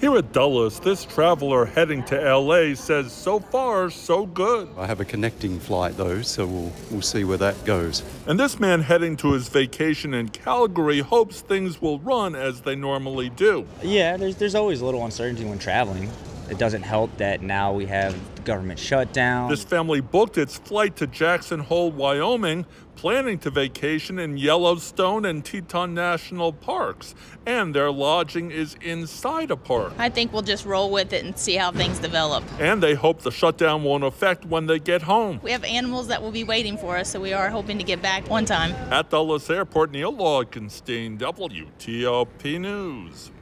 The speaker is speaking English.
Here at Dulles, this traveler heading to LA says so far, so good. I have a connecting flight though, so we'll see where that goes. And this man heading to his vacation in Calgary hopes things will run as they normally do. Yeah, there's always a little uncertainty when traveling. It doesn't help that now we have the government shutdown. This family booked its flight to Jackson Hole, Wyoming, planning to vacation in Yellowstone and Teton National Parks, and their lodging is inside a park. I think we'll just roll with it and see how things develop. And they hope the shutdown won't affect when they get home. We have animals that will be waiting for us, so we are hoping to get back on time. At Dulles Airport, Neil Augenstein, WTOP News.